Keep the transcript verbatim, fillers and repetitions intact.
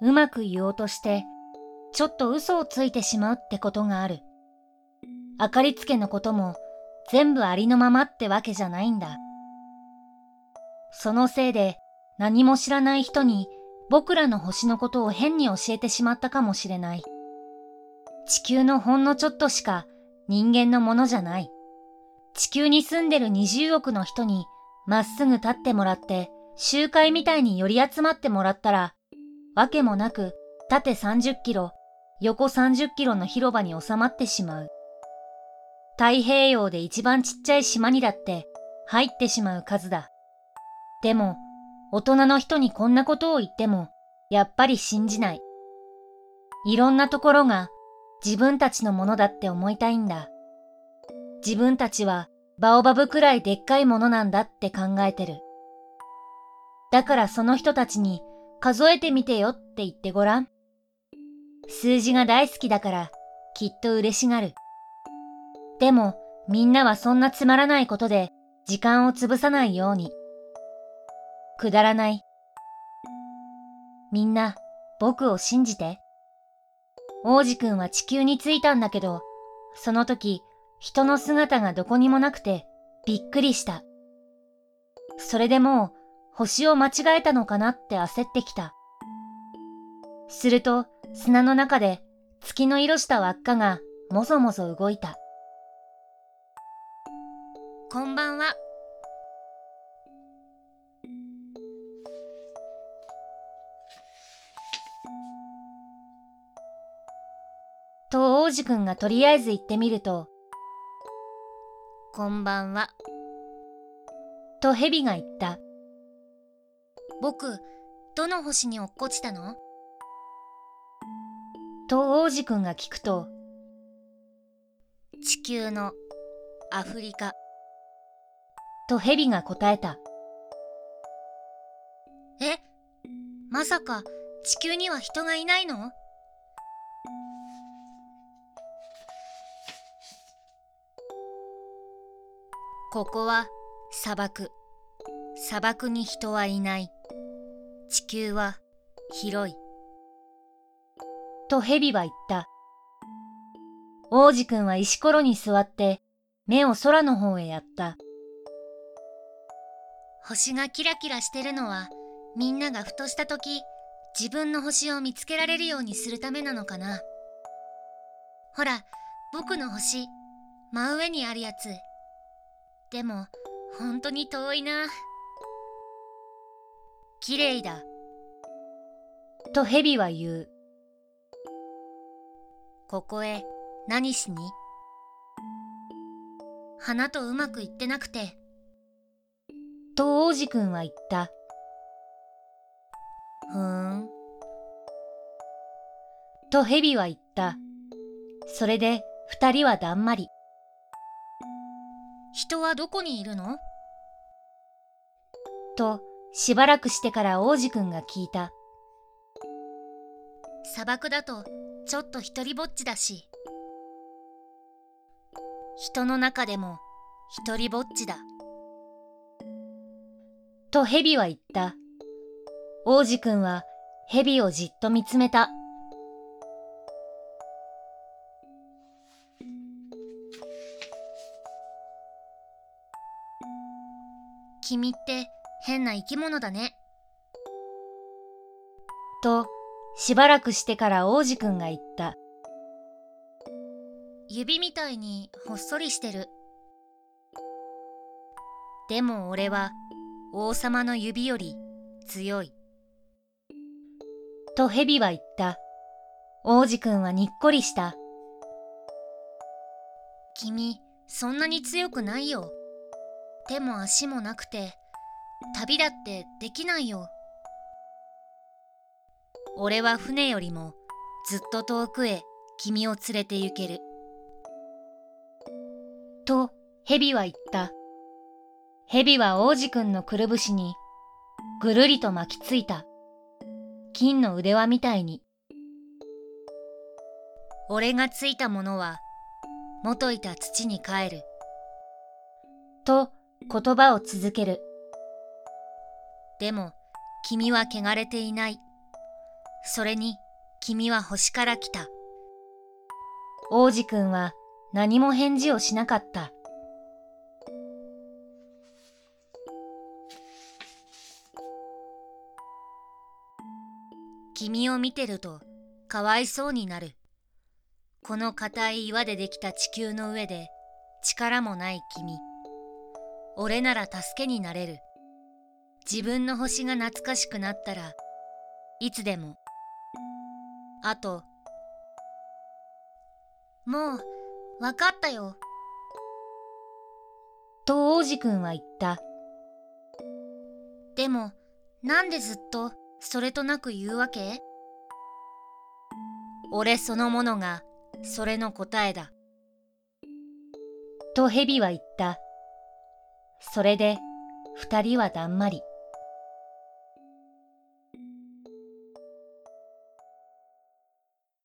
うまく言おうとして、ちょっと嘘をついてしまうってことがある。あかりつけのことも全部ありのままってわけじゃないんだ。そのせいで何も知らない人に僕らの星のことを変に教えてしまったかもしれない。地球のほんのちょっとしか人間のものじゃない。地球に住んでるにじゅうおくの人にまっすぐ立ってもらって集会みたいに寄り集まってもらったら、わけもなく縦さんじゅっキロ、横さんじゅっキロの広場に収まってしまう。太平洋で一番ちっちゃい島にだって入ってしまう数だ。でも、大人の人にこんなことを言っても、やっぱり信じない。いろんなところが自分たちのものだって思いたいんだ。自分たちはバオバブくらいでっかいものなんだって考えてる。だからその人たちに数えてみてよって言ってごらん。数字が大好きだからきっと嬉しがる。でもみんなはそんなつまらないことで時間を潰さないように。くだらない。みんな僕を信じて。王子くんは地球に着いたんだけど、その時人の姿がどこにもなくてびっくりした。それでもう星を間違えたのかなって焦ってきた。すると砂の中で月の色した輪っかがもぞもぞ動いた。こんばんは。と王子くんがとりあえず言ってみると、こんばんは。と蛇が言った。僕、どの星に落っこちたの？と王子くんが聞くと、地球のアフリカ。と蛇が答えた。え、まさか地球には人がいないの？ここは砂漠。砂漠に人はいない。地球は広い。と蛇は言った。王子くんは石ころに座って目を空の方へやった。星がキラキラしてるのはみんながふとしたとき自分の星を見つけられるようにするためなのかな。ほら、僕の星、真上にあるやつ。でも、本当に遠いな。綺麗だ。と蛇は言う。ここへ何しに？花とうまくいってなくて。と王子くんは言った。ふーん。と蛇は言った。それで二人はだんまり。人はどこにいるの？としばらくしてから王子くんが聞いた。砂漠だとちょっと一人ぼっちだし。人の中でも一人ぼっちだ。と蛇は言った。王子くんは蛇をじっと見つめた。君って変な生き物だね。としばらくしてから王子くんが言った。指みたいにほっそりしてる。でも俺は王様の指より強い。と蛇は言った。王子くんはにっこりした。君、そんなに強くないよ。手も足もなくて、旅だってできないよ。俺は船よりもずっと遠くへ君を連れて行ける。と蛇は言った。蛇は王子くんのくるぶしにぐるりと巻きついた。金の腕輪みたいに。俺がついたものは元いた土に帰る。と言葉を続ける。でも君は汚れていない。 それに君は星から来た。王子くんは何も返事をしなかった。君を見てるとかわいそうになる。この硬い岩でできた地球の上で力もない君。俺なら助けになれる。自分の星が懐かしくなったらいつでも。あと、もうわかったよ。と王子くんは言った。でもなんでずっとそれとなく言うわけ？俺そのものがそれの答えだ。と蛇は言った。それで二人はだんまり。